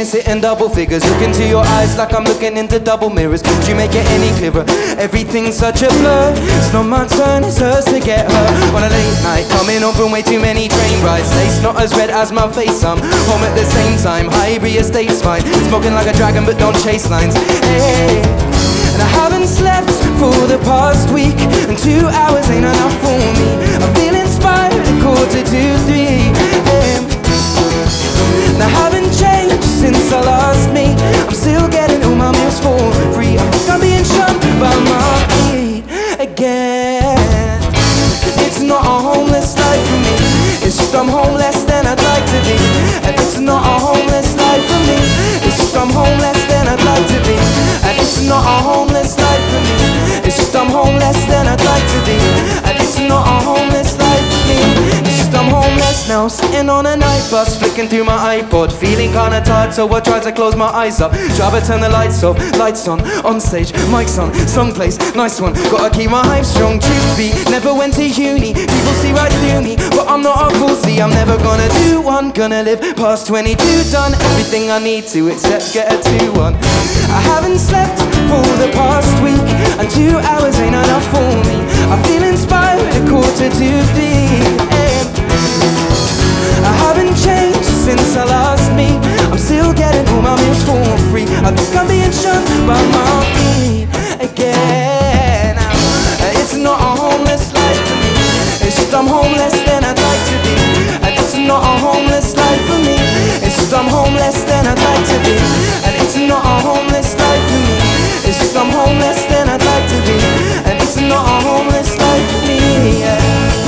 makes it in double figures. Look into your eyes like I'm looking into double mirrors. Could you make it any clearer? Everything's such a blur. It's not my turn, it's hers to get her. On a late night, coming home from way too many train rides. Lace not as red as my face, I'm home at the same time. Highbury estate's fine, smoking like a dragon but don't chase lines. Hey, and I haven't slept for the past week, and 2 hours ain't enough for me. I feel inspired at 2:45 AM. And I haven't changed since I last meet. I'm still getting all my meals for free. I think I'm being shunned by my feet again. 'Cause it's not a homeless life for me, it's just I'm home less than I'd like to be. And it's not a homeless life for me, it's just I'm home less than I'd like to be. And it's not a homeless life for me, it's just I'm home less than I'd like to be. And it's not a homeless life for me, it's just I'm homeless now. Sitting on a night bus, flicking through my iPod, feeling kinda tired, so I try to close my eyes up. Try to turn the lights off, lights on stage, mics on, someplace, nice one. Gotta keep my hype strong, truth be, never went to uni. People see right through me, but I'm not a fool, see, I'm never gonna do one. Gonna live past 22, done everything I need to except get a 2-1. I haven't slept for the past week, and 2 hours ain't enough for me. I feel inspired at 2:45 AM. I haven't changed since I last meet. I'm still getting all my meals for free. I think I'm being shunned by my feet again. It's not a homeless life for me, it's just I'm home less than I'd like to be. And it's not a homeless life for me, it's just I'm home less than I'd like to be. And it's not a homeless life for me, it's just I'm home less than I'd like to be. And it's not a homeless life for me, yeah.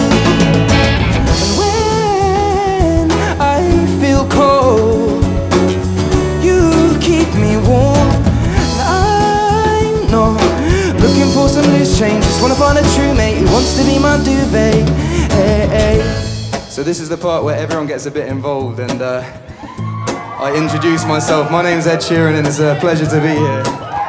And when I feel cold, you keep me warm. And I'm not looking for some loose change, just wanna find a true mate who wants to be my duvet. Hey, hey. So this is the part where everyone gets a bit involved, and I introduce myself. My name's Ed Sheeran, and it's a pleasure to be here.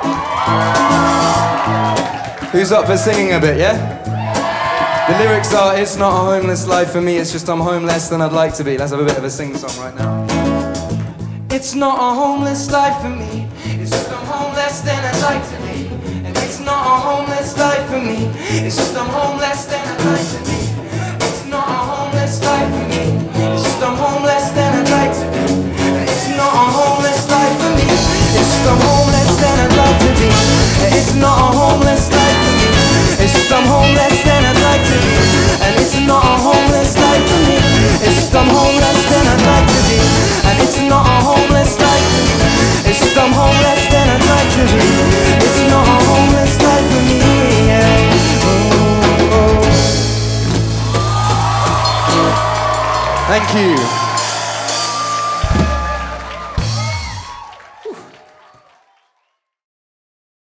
Who's up for singing a bit, yeah? The lyrics are, it's not a homeless life for me, it's just I'm home less than I'd like to be. Let's have a bit of a sing-song right now. It's not a homeless life for me, it's just I'm home less than I'd like to be. And it's not a homeless life for me, it's just I'm home less than I'd like to be. It's not a homeless life for me, it's just I'm home less than I'd like to be. And it's not a homeless life for me, it's just I'm home less than I'd like to be. It's not a homeless life for me, it's just I'm home less than I'd like to be. And it's not a homeless life for me, it's just I'm home less than I'd like to be. And it's not a homeless life for me, it's just I'm home less than I'd like to be. It's not a homeless life for me, yeah. Oh, oh. Thank you.